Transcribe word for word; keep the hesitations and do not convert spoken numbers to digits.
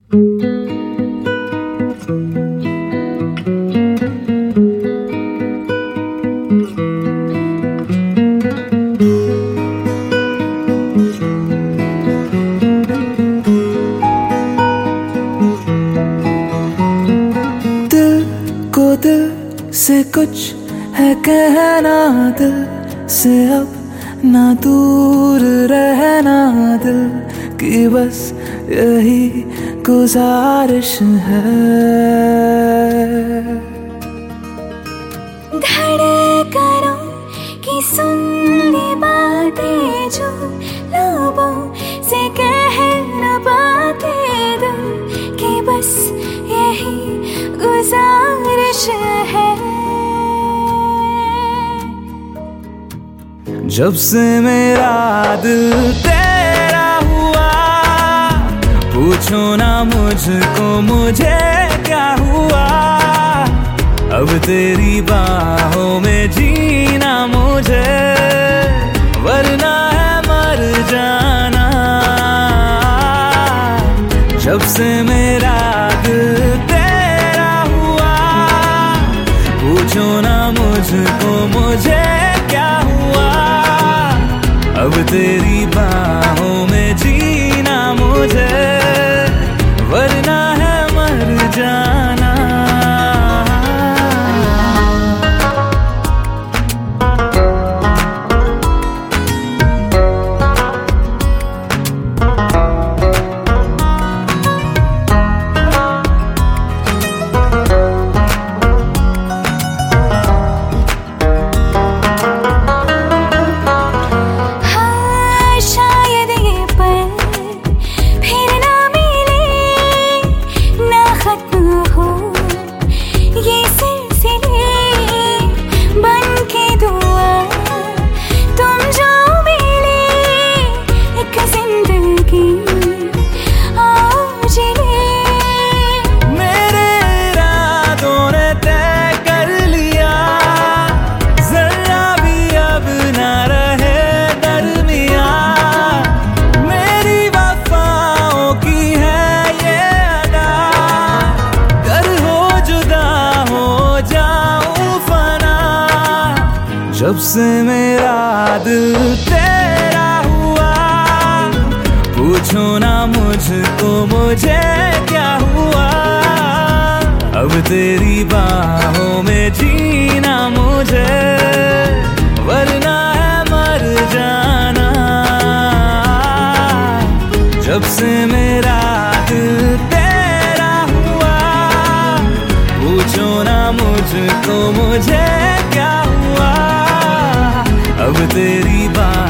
दिल से कुछ है कहना, दिल से अब ना दूर रहना, दिल की बस यही गुजारिश है। धड़कनों की सुन ली बातें जो लबों से कह न पाते, दिल की बस यही गुजारिश है। जब से मेरा दिल तेरा हुआ, पूछो ना मुझको मुझे क्या हुआ। अब तेरी बाहों में जीना मुझे, वरना है मर जाना। जब से मेरा दिल तेरा हुआ, पूछो ना मुझको मुझे क्या हुआ। अब तेरी बाहों में जीना मुझे, वरना है मर जाना। जब से मेरा दिल तेरा हुआ, पूछो ना मुझको मुझे क्या हुआ। अब तेरी बाहों में जीना मुझे, वरना है मर जाना। जब से मेरा दिल तेरा हुआ, पूछो ना मुझको मुझे क्या हुआ। अब तेरी बात